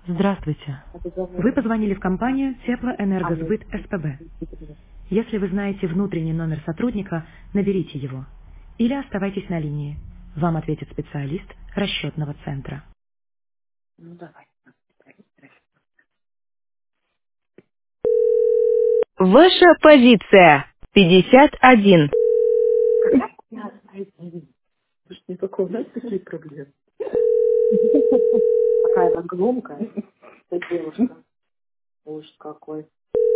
Здравствуйте. Вы позвонили в компанию Теплоэнергосбыт СПБ. Если вы знаете внутренний номер сотрудника, наберите его. Или оставайтесь на линии. Вам ответит специалист расчетного центра. Ну, давай. Ваша позиция 51. Слушай, никакого, знаешь, такие проблемы. Какая она громкая, эта девушка. Ужас какой.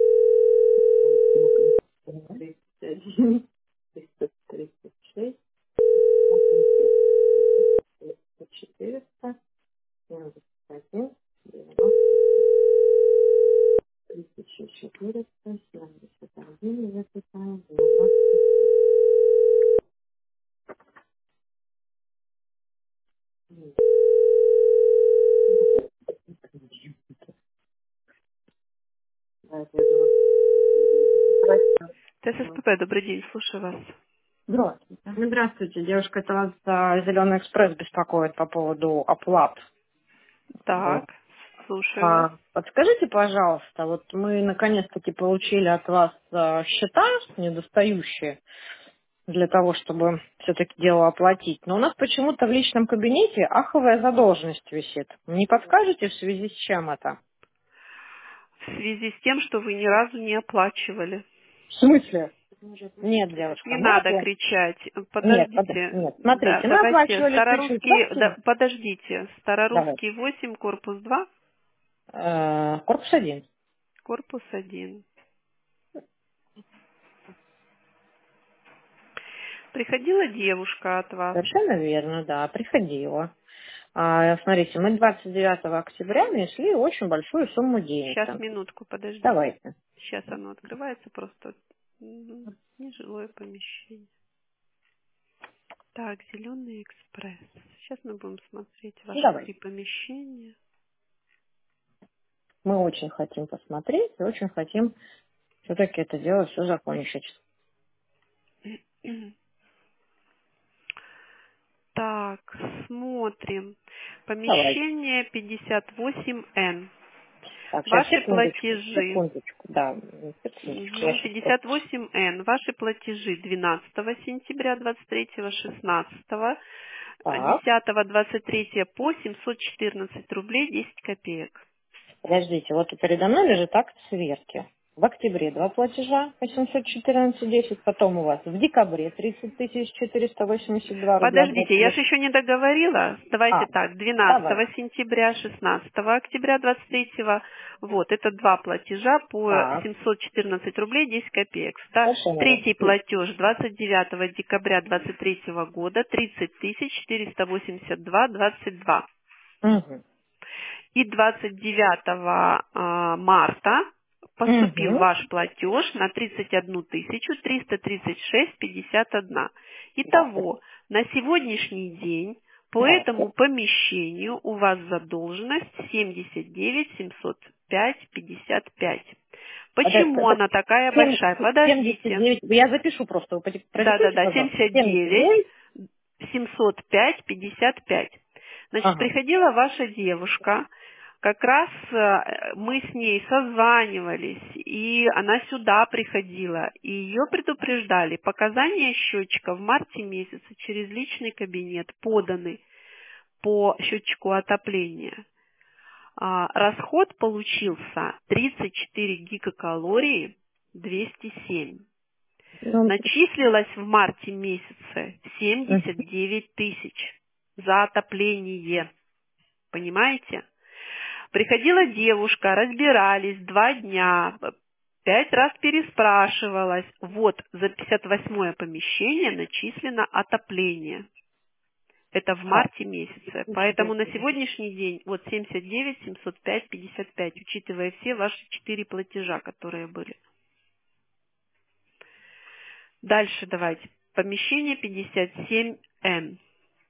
31, 336, 400, 71, 1400, 71, записаем, 12. Да, это я думаю, ТССПП, добрый день, слушаю вас. здравствуйте. Здравствуйте, девушка, это вас Зеленый экспресс беспокоит по поводу оплат. Вот. Так, слушаю вас. Подскажите, пожалуйста, вот мы наконец-таки получили от вас счета недостающие для того, чтобы все-таки дело оплатить. Но у нас почему-то в личном кабинете аховая задолженность висит. Не подскажете, в связи с чем это? В связи с тем, что вы ни разу не оплачивали. В смысле? Нет, девушка, Не мы надо оплачивали. кричать. Нет, Подождите. нет. Да, Смотрите, мы давайте. оплачивали Старорусский, 1020. подождите. Давай. Старорусский 8, корпус 2, Корпус 1. корпус 1. Приходила девушка от вас. Совершенно верно, да, приходила. Смотрите, мы 29 октября внесли очень большую сумму денег. Сейчас, Там. минутку, подождите. Давайте. Сейчас оно открывается, просто нежилое помещение. Так, Зеленый экспресс. Сейчас мы будем смотреть ваши Давайте. 3 помещения. Мы очень хотим посмотреть и очень хотим все-таки это дело все закончить. Так, смотрим. Давайте. Помещение 58Н. Так, сейчас Ваши секундочку, платежи. секундочку, да, секундочку, я Мгм, сейчас просто... 58Н. Ваши платежи 12 сентября, 23, 16, Так, 10, 23 по 714 рублей 10 копеек. подождите, вот передо мной лежит акт сверки. В октябре 2 платежа, 814,10, потом у вас в декабре 30 482 рубля Подождите, я 20. же еще не договорила. Давайте так, Давай. 12 сентября, 16 октября 23, вот, это 2 платежа по Так, 714 рублей 10 копеек. Да? совершенно Третий верно. платеж 29 декабря 23 года 30 482,22. Угу. И 29 марта поступил Угу. ваш платеж на 31 336,51. Да. Итого, на сегодняшний день по этому Давайте. помещению у вас задолженность 79 705,55. Почему она такая большая? Подождите. 79, я запишу просто, вы продиктуйте, Да-да-да, пожалуйста. 79 79, 705,55. Значит, ага, приходила ваша девушка, как раз мы с ней созванивались, и она сюда приходила, и ее предупреждали. Показания счетчика в марте месяце через личный кабинет поданы по счетчику отопления. Расход получился 34 гигакалории 207. ну, Начислилось в марте месяце м, 79 тысяч за отопление. Понимаете? Приходила девушка, разбирались 2 дня, 5 раз переспрашивалась. Вот за 58-е помещение начислено отопление. Это в так, марте месяце. Поэтому на сегодняшний день вот 79, 705, 55, учитывая все ваши 4 платежа, которые были. Дальше давайте. Помещение 57Н.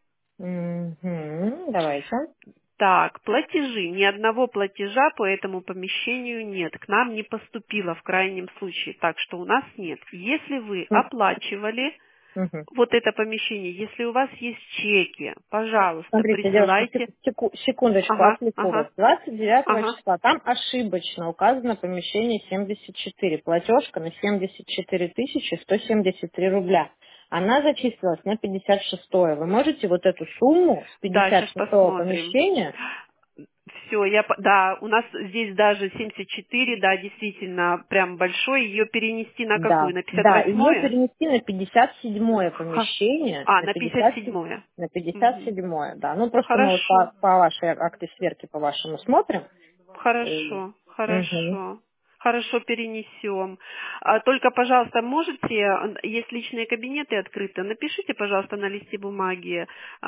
давайте. Так, платежи. Ни одного платежа по этому помещению нет. К нам не поступило в крайнем случае. Так что у нас нет. Если вы М, оплачивали, Мгм. вот это помещение. Если у вас есть чеки, пожалуйста, Смотрите, присылайте. девушка, секундочку, Ага, отвлеку вас. ага, 29 ага. числа там ошибочно указано помещение 74. Платежка на 74 173 рубля. Она зачислилась на 56-е. Вы можете вот эту сумму с Да, сейчас 56-го посмотрим. помещения? Все, да, у нас здесь даже 74, да, действительно, прям большой. Ее перенести на какую? Да, На да, ее 58-е? перенести на 57-е помещение, На на 57-е. 57-е, да. Ну, просто мы вот Хорошо, по вашей акте сверки, по вашему смотрим. хорошо, Мгм. хорошо. Хорошо, перенесем. Только, пожалуйста, можете, есть личные кабинеты открыты, напишите, пожалуйста, на листе бумаги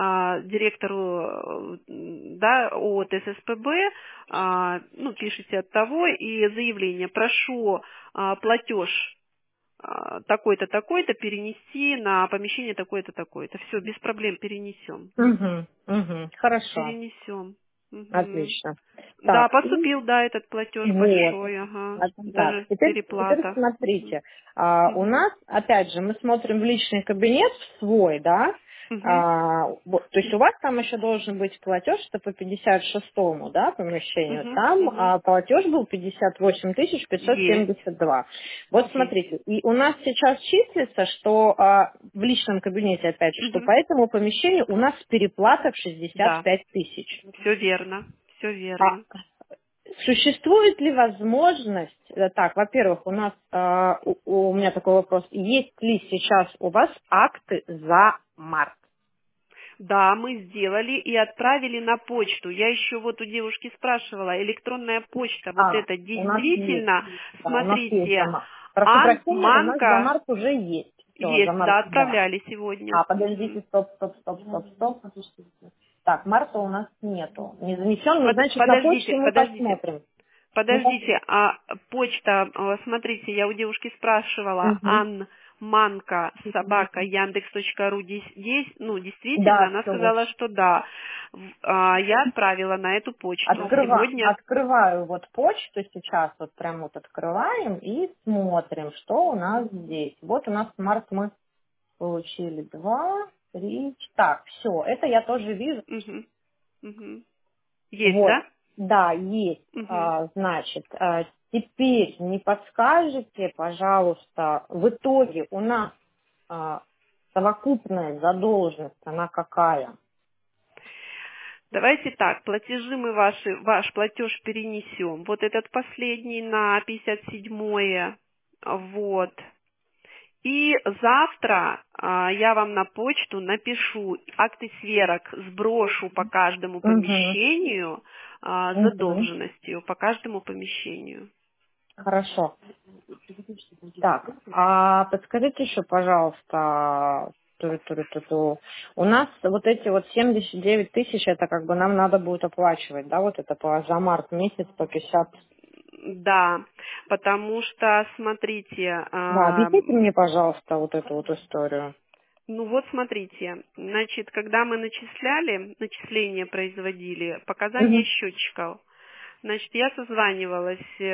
директору, да, от ССПБ, ну, пишите от того, и заявление. Прошу платеж такой-то, такой-то перенести на помещение такое-то, такое-то. Все, без проблем перенесем. Угу, угу, хорошо, Перенесем. Мгм. отлично. Да, Так, и поступил, да, этот платеж вот. большой, ага, Так, даже теперь переплата. Мгм. смотрите, у Мгм. нас, опять же, мы смотрим в личный кабинет в свой, да, Мгм. то есть у вас там еще должен быть платеж, это по 56-му, да, помещению, Мгм. там Мгм. платеж был 58 Есть, 572. Вот есть. смотрите, и у нас сейчас числится, что в личном кабинете, опять же, что Мгм. по этому помещению у нас переплата в Да, 65 тысяч. все верно, все А верно. существует ли возможность, так, во-первых, у нас, у меня такой вопрос, есть ли сейчас у вас акты за март? Да, мы сделали и отправили на почту. Я еще вот у девушки спрашивала, электронная почта, вот это У нас есть, действительно, да, у нас есть за смотрите, март. Прошу прощения, у нас за Манка март уже есть. Все, за есть, март, да, да. отправляли сегодня. Подождите, стоп. Так, марта у нас нету. Не занесен, но значит на почте мы Подождите. посмотрим. Подождите, почта, смотрите, я у девушки спрашивала, Мгм. Манка, собака, Яндекс.ру, есть, ну, действительно, Да, она все, вот сказала, что да. Я отправила на эту почту сегодня. Открываю вот почту сейчас, вот прям вот открываем и смотрим, что у нас здесь. Вот у нас март мы получили 2, 3. Так, все, это я тоже вижу. Мгм, мгм. Есть, Вот, да? да, есть. Мгм. Значит, теперь не подскажете, пожалуйста, в итоге у нас совокупная задолженность, она какая? Давайте так, платежи мы ваш платеж перенесем. Вот этот последний на 57-е, вот. И завтра я вам на почту напишу акты сверок, сброшу по каждому Угу, помещению угу. задолженностью, по каждому помещению. Хорошо. Так, подскажите еще, пожалуйста, у нас вот эти вот 79 тысяч, это как бы нам надо будет оплачивать, да, вот это за март месяц по 50. Да, потому что, смотрите, Да, объясните мне, пожалуйста, вот эту вот историю. ну вот смотрите, значит, когда мы начисление производили, показания Угу. счетчиков, значит, я созванивалась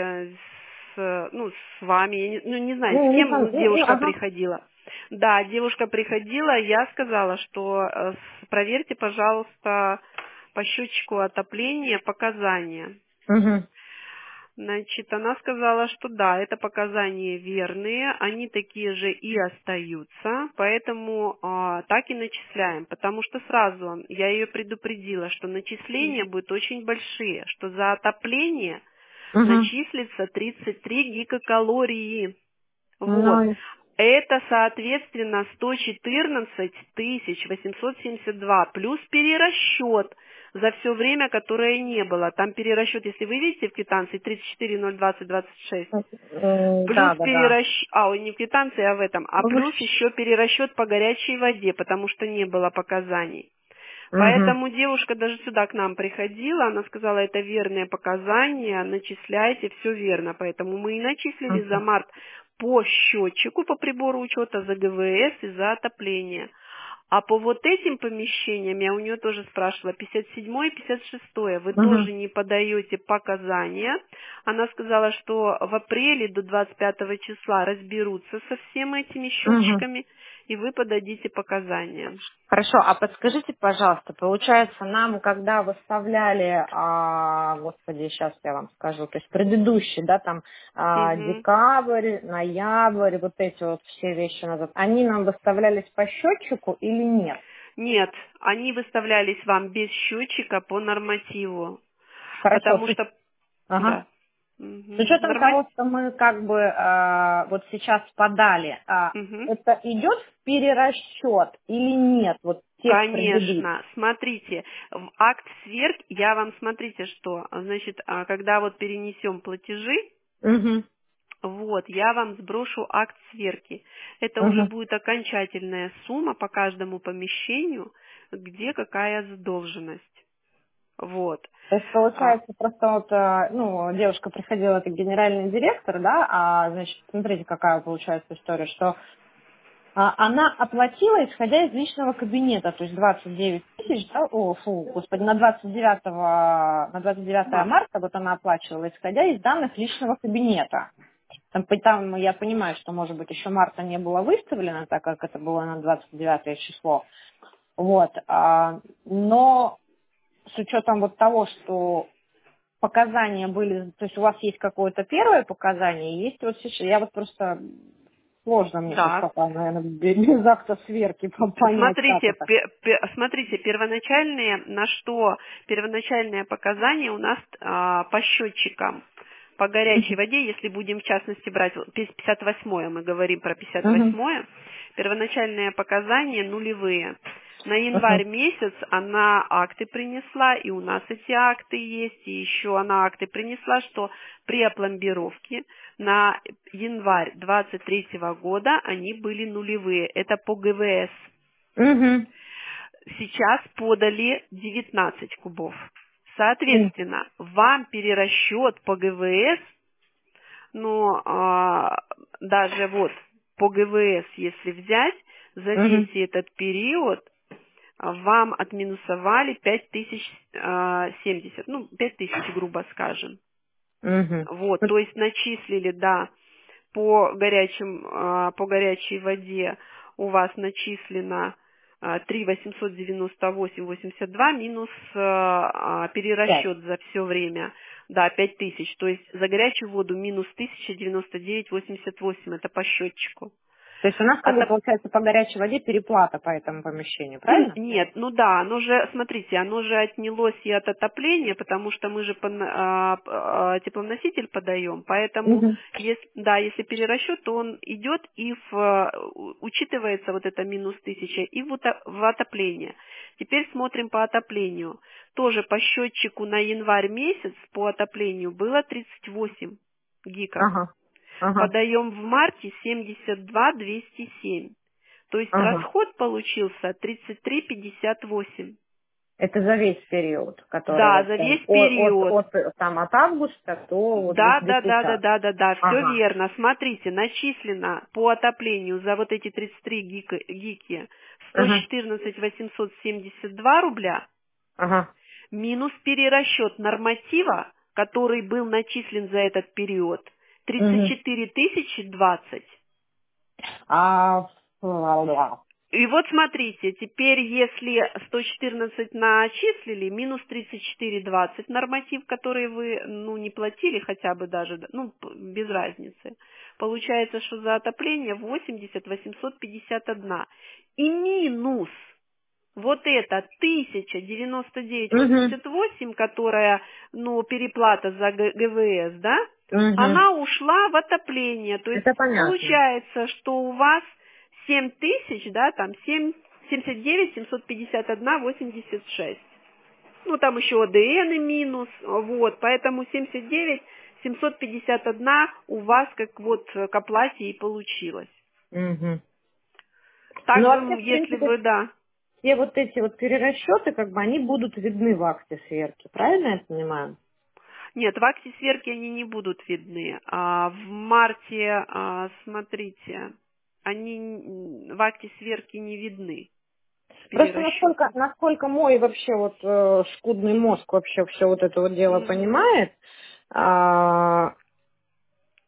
с вами, я не знаю, с кем, девушка Ага. приходила. Да, девушка приходила, я сказала, что проверьте, пожалуйста, по счетчику отопления показания. Угу. Значит, она сказала, что да, это показания верные, они такие же и остаются, поэтому так и начисляем, потому что сразу я ее предупредила, что начисления будут очень большие, что за отопление Угу. начислится 33 гигакалории. Вот. Ну, Это, соответственно, 114 872 плюс перерасчет за все время, которое не было. Там перерасчет, если вы видите в квитанции, 34,020,26. Плюс да. перерасчет, не в квитанции, а в этом, а плюс еще перерасчет по горячей воде, потому что не было показаний. Угу. Поэтому девушка даже сюда к нам приходила, она сказала, это верные показания, начисляйте, все верно. Поэтому мы и начислили за март по счетчику, по прибору учета, за ГВС и за отопление. А по вот этим помещениям, я у нее тоже спрашивала, 57 и 56, вы тоже не подаете показания. Она сказала, что в апреле до 25 числа разберутся со всеми этими счетчиками и вы подадите показания. Хорошо, а подскажите, пожалуйста, получается, нам, когда выставляли, господи, сейчас я вам скажу, то есть предыдущий, да, там, декабрь, ноябрь, вот эти вот все вещи назад, они нам выставлялись по счетчику или нет? Нет, они выставлялись вам без счетчика по нормативу. Хорошо. Потому что... Ага. Да. С учетом того, что мы как бы вот сейчас подали, это идет в перерасчет или нет? Вот тех Конечно. Смотрите, в акт сверки я вам, смотрите, что, значит, когда вот перенесем платежи, вот, я вам сброшу акт сверки. Это уже будет окончательная сумма по каждому помещению, где какая задолженность. Вот. То есть, получается, просто вот, девушка приходила, это генеральный директор, да, значит, смотрите, какая получается история, что она оплатила, исходя из личного кабинета, то есть 29 тысяч, да, на 29 марта вот она оплачивала, исходя из данных личного кабинета. Там я понимаю, что, может быть, еще марта не было выставлено, так как это было на 29 число. Вот. Но с учетом вот того, что показания были, то есть у вас есть какое-то первое показание, есть вот сейчас, я вот просто сложно мне сейчас пока, наверное, без акта сверки понять. Смотрите, первоначальное показание у нас по счетчикам. По горячей воде, если будем в частности брать 58-е, мы говорим про 58-е, первоначальные показания нулевые. На январь месяц она акты принесла, и у нас эти акты есть, и еще она акты принесла, что при опломбировке на январь 23 года они были нулевые. Это по ГВС. Сейчас подали 19 кубов. Соответственно, вам перерасчет по ГВС, но даже вот по ГВС, если взять, за весь этот период вам отминусовали 5070, 5000, грубо скажем. Вот, то есть начислили, да, по горячей воде у вас начислено 3 898,82 минус перерасчет за все время, да, 5000, то есть за горячую воду минус 1099,88, это по счетчику. То есть у нас, получается, по горячей воде переплата по этому помещению, правильно? Нет, оно же, смотрите, оно же отнялось и от отопления, потому что мы же теплоноситель подаем, поэтому, если перерасчет, то он идет и учитывается вот это минус 1000 и в отопление. Теперь смотрим по отоплению. Тоже по счетчику на январь месяц по отоплению было 38 гиков. Подаем в марте 72,207. То есть расход получился 33,58. Это за весь период, который... Да, за весь период. От августа до... Да, все верно. Смотрите, начислено по отоплению за вот эти 33 гики 114 872 рубля, минус перерасчет норматива, который был начислен за этот период, 34 020. И вот смотрите, теперь если 114 начислили, минус 34,20 норматив, который вы, не платили хотя бы даже, без разницы. Получается, что за отопление 80 851. И минус вот это 1099,88, которая, переплата за ГВС, да, она ушла в отопление. То есть получается, что у вас 7000, да, там 79 751 86. Там еще ОДН и минус, вот, поэтому 79 751 у вас как вот к оплате и получилось. Также, если вы, да. Все вот эти вот перерасчеты, они будут видны в акте сверки, правильно я понимаю? Нет, в акте сверки они не будут видны. В марте, смотрите, они в акте сверки не видны. Просто насколько мой вообще скудный мозг вообще все вот это вот дело понимает,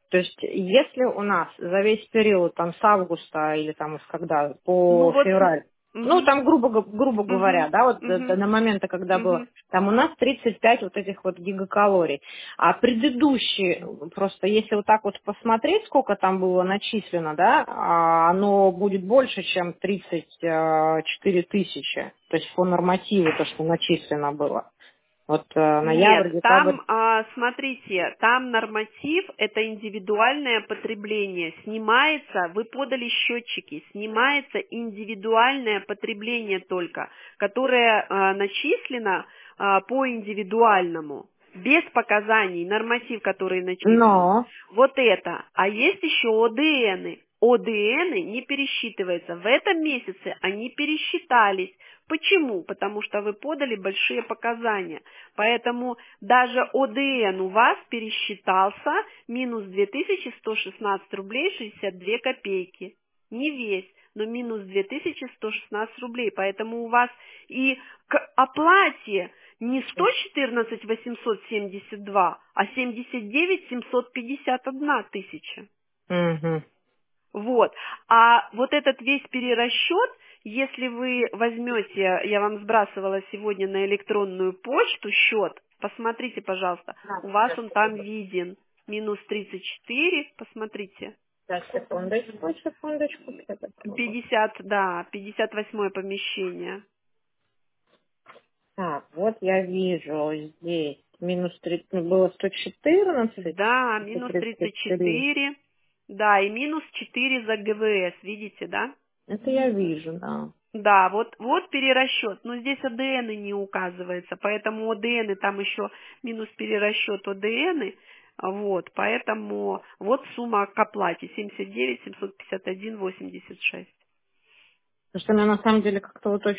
То есть, если у нас за весь период там с августа или там когда по февраль, ну там грубо говоря, да, вот до момента, когда было, там у нас 35 вот этих вот гигакалорий. А предыдущие, просто если вот так вот посмотреть, сколько там было начислено, да, оно будет больше, чем 34 тысячи. То есть по нормативу то, что начислено было. Вот ноябрь, Нет, декабрь. там, смотрите, там норматив, это индивидуальное потребление. Снимается, вы подали счетчики, снимается индивидуальное потребление только, которое начислено по индивидуальному, без показаний, норматив, который начислен. Но. Вот это. А есть еще ОДНы. ОДНы не пересчитываются. В этом месяце они пересчитались. Почему? Потому что вы подали большие показания. Поэтому даже ОДН у вас пересчитался минус 2116 рублей 62 копейки. Не весь, но минус 2116 рублей. Поэтому у вас и к оплате не 114 872, а 79 751 тысяча. Угу. Вот. А вот этот весь перерасчет, если вы возьмете, я вам сбрасывала сегодня на электронную почту счет, посмотрите, пожалуйста, у вас он там виден. Минус 34, посмотрите. Сейчас, секундочку. 58 помещение. Так, вот я вижу здесь минус 30, было 114. Да, минус 34. Да, и минус 4 за ГВС, видите, да? Это я вижу, да. Да, вот перерасчет, но здесь ОДН не указывается, поэтому ОДН, там еще минус перерасчет ОДН, вот, поэтому вот сумма к оплате 79 751 86. Потому что мне на самом деле как-то вот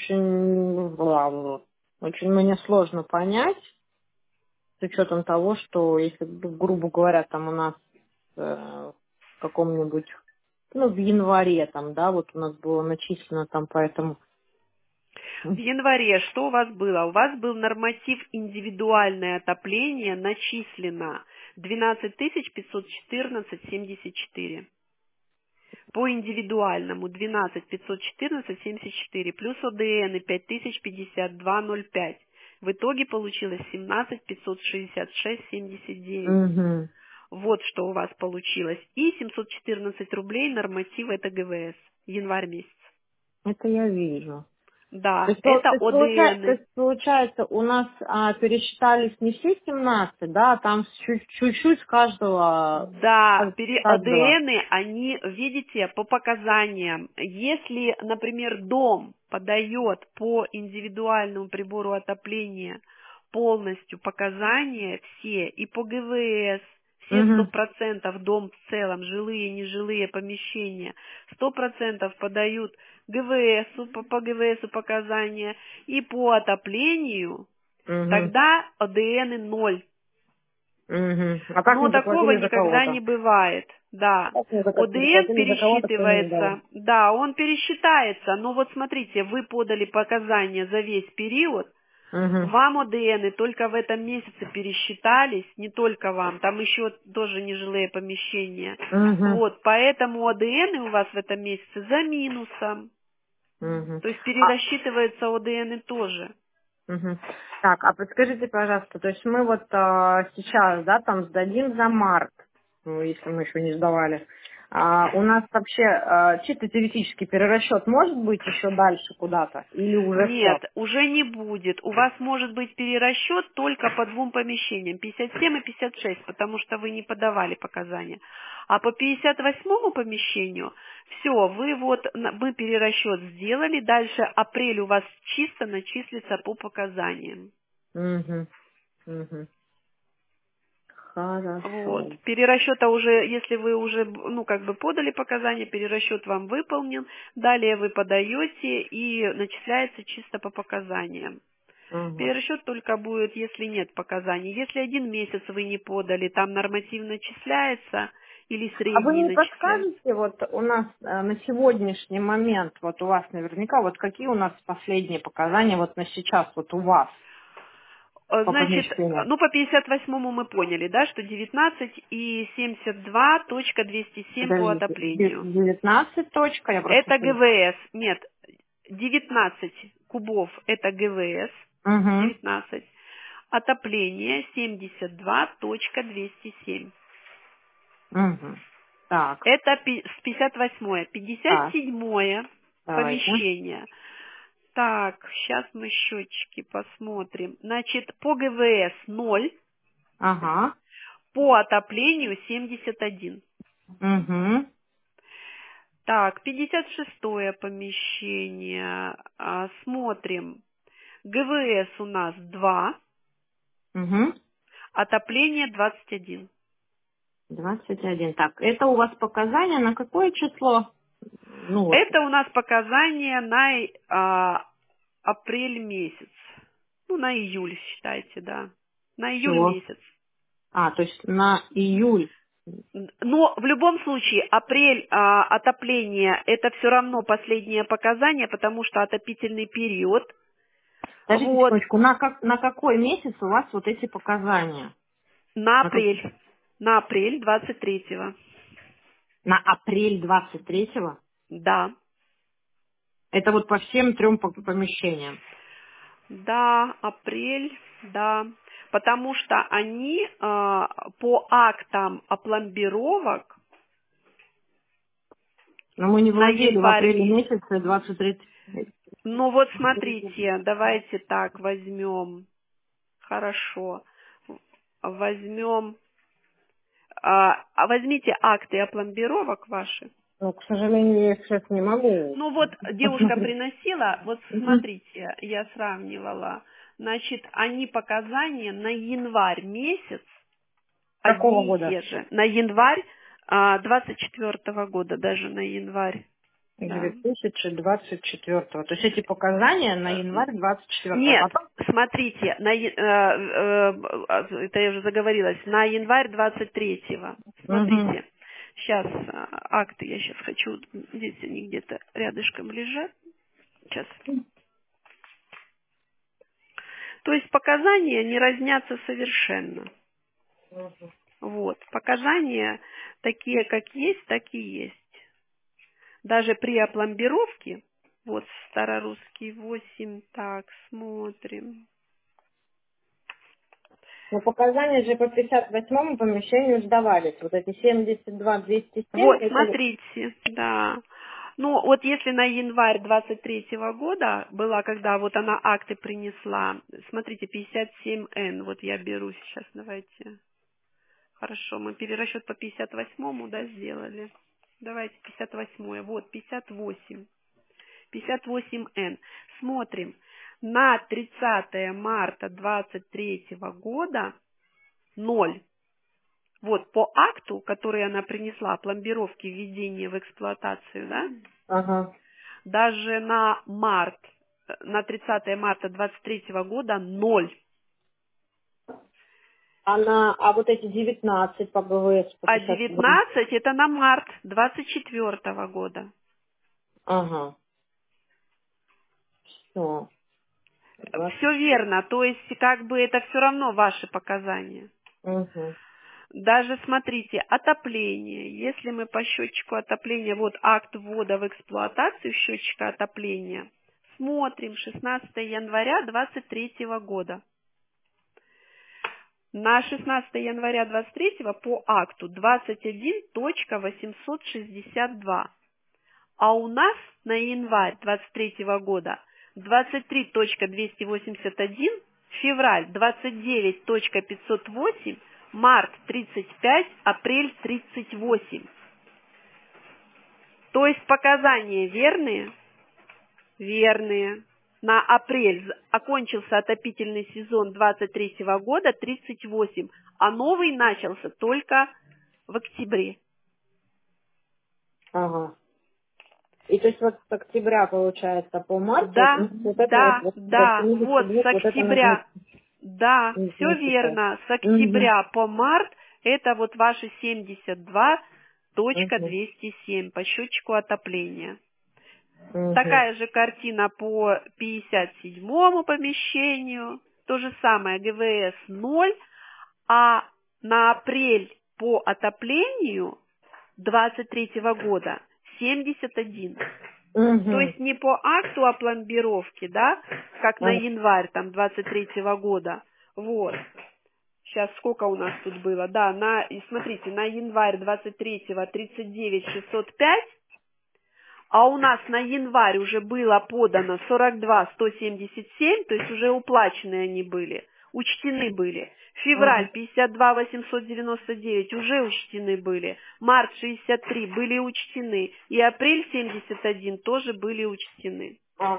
очень мне сложно понять, с учетом того, что если, грубо говоря, там у нас в каком-нибудь, в январе там, да, вот у нас было начислено там, поэтому... В январе что у вас было? У вас был норматив индивидуальное отопление, начислено 12 514,74. По индивидуальному 12 514,74 плюс ОДН 5052,05. В итоге получилось 17 566,79. Угу. Вот что у вас получилось. И 714 рублей норматив это ГВС. Январь месяц. Это я вижу. Да, То есть, это ОДН. то есть, получается, у нас пересчитались не все 17, да, а там чуть-чуть с каждого. Да, Каждого. ОДН, они, видите, по показаниям. Если, например, дом подает по индивидуальному прибору отопления полностью показания все, и по ГВС, все 100%, дом в целом, жилые, нежилые помещения, 100% подают ГВСу, по ГВСу показания, и по отоплению, тогда ОДН 0. А как Но такого никогда не бывает. Да. ОДН пересчитывается. Да, он пересчитается. Но вот смотрите, вы подали показания за весь период. Вам ОДН только в этом месяце пересчитались, не только вам, там еще тоже нежилые помещения. Вот, поэтому ОДН у вас в этом месяце за минусом. То есть перерасчитывается ОДН тоже. Так, а подскажите, пожалуйста, то есть мы вот сейчас, да, там сдадим за март, если мы еще не сдавали, у нас вообще чисто теоретически перерасчет может быть еще дальше куда-то или уже Нет, все? уже не будет. У вас может быть перерасчет только по двум помещениям, 57 и 56, потому что вы не подавали показания. А по 58 помещению, все, мы перерасчет сделали, дальше апрель у вас чисто начислится по показаниям. Хорошо. Вот. Перерасчета уже, если вы уже, подали показания, перерасчет вам выполнен, далее вы подаете и начисляется чисто по показаниям. Перерасчет только будет, если нет показаний. Если 1 месяц вы не подали, там норматив начисляется или средний А вы не начисляется. подскажете, вот у нас на сегодняшний момент, вот у вас наверняка, вот какие у нас последние показания вот на сейчас, вот у вас? Значит, ну по 58-му мы поняли, да, что 19 и 72.207 по отоплению. 19 точка, я просто... Это ГВС, нет, 19 кубов это ГВС, 19. Отопление 72.207. Так. Это с 58-е. 57-е помещение. Так, сейчас мы счетчики посмотрим. Значит, по ГВС 0. Ага. По отоплению 71. Так, 56-е помещение. Смотрим. ГВС у нас 2. Отопление 21. 21. Так, это у вас показания на какое число? Ну, это у нас показания на апрель месяц. Ну, на июль считайте, да. На июль месяц. То есть на июль. Но в любом случае апрель отопление это все равно последнее показание, потому что отопительный период. Подождите секундочку, на какой месяц у вас вот эти показания? На апрель. На апрель 23-го. На апрель 23-го? Да. Это вот по всем 3 помещениям? Да, апрель, да. Потому что они по актам опломбировок. Но мы не владели в апреле месяце 23. Ну вот смотрите, давайте так возьмем. Хорошо. Возьмем. Возьмите акты опломбировок ваши. Ну, к сожалению, я их сейчас не могу. Ну вот девушка приносила, вот смотрите, я сравнивала. Значит, они показания на январь месяц. Какого года? Те же. На январь 24-го года, даже на январь. 2024-го. То есть эти показания на январь 24-го. Нет, смотрите, это я уже заговорилась, на январь 23-го. Смотрите, сейчас акты, я сейчас хочу, здесь они где-то рядышком лежат. Сейчас. То есть показания не разнятся совершенно. Вот, показания такие, как есть, так и есть. Даже при опломбировке, вот старорусский 8, так, смотрим. Но показания же по 58-му помещению сдавались. Вот эти 72-207. Вот, смотрите, да. Ну, вот если на январь 23-го года была, когда вот она акты принесла, смотрите, 57Н, вот я беру сейчас, давайте. Хорошо, мы перерасчет по 58-му, да, сделали. Давайте 58-е, вот, 58. 58Н. Смотрим. На 30 марта 23 года 0. Вот по акту, который она принесла, пломбировки введения в эксплуатацию, да? Ага. Даже на март, на 30 марта 23 года 0. А вот эти 19 по ГВС? А 19 это на март 24 года. Ага. Все. Все верно, то есть как бы это все равно ваши показания. Угу. Даже смотрите, отопление. Если мы по счетчику отопления, вот акт ввода в эксплуатацию счетчика отопления, смотрим 16 января 23 года. На 16 января 23 по акту 21.862. А у нас на январь 23 года 23.281, февраль 29.508, март 35, апрель 38. То есть показания верные? Верные. На апрель окончился отопительный сезон 23 года 38, а новый начался только в октябре. Ага. И то есть вот с октября, получается, по март? Да, вот да, вот, да, вот с октября. Да, все верно. С октября по март это вот ваши 72.207 по счетчику отопления. Такая же картина по 57-му помещению. то же самое, ГВС 0, а на апрель по отоплению 23 года 71. То есть не по акту о пломбировке, да, как на январь там 23 года. Вот. Сейчас сколько у нас тут было? Да, и смотрите, на январь 23-го 39 605, а у нас на январь уже было подано 42 177, то есть уже уплачены они были, учтены были. Февраль 52 899 уже учтены были, март 63 были учтены, и апрель 71 тоже были учтены.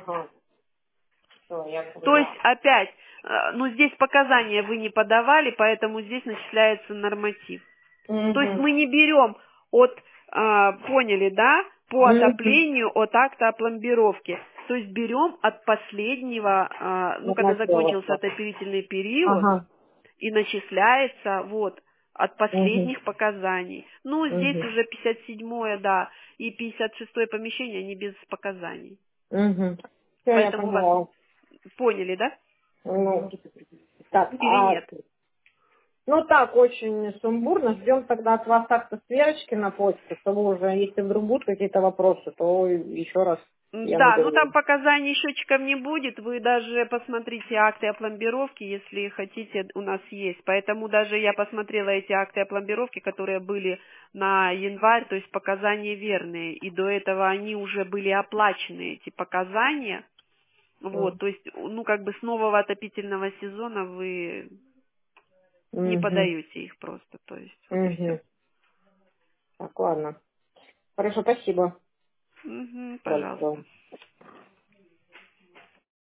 То есть опять, здесь показания вы не подавали, поэтому здесь начисляется норматив. То есть мы не берем поняли, да, по отоплению от акта о пломбировке. То есть берем от последнего, когда закончился отопительный период, и начисляется от последних показаний. Здесь уже 57-е, да, и 56-е помещение, они без показаний. Поэтому вас поняли, да? Так, или нет? Так, очень сумбурно. Ждем тогда от вас так-то сверочки на почту, чтобы уже, если вдруг будут какие-то вопросы, то еще раз. Да, там показаний счетчиков не будет, вы даже посмотрите акты о пломбировке, если хотите, у нас есть. Поэтому даже я посмотрела эти акты о пломбировке, которые были на январь, то есть показания верные, и до этого они уже были оплачены, эти показания. То есть, с нового отопительного сезона вы не подаете их просто, то есть, и все. Так, ладно. Хорошо, спасибо. Пожалуйста.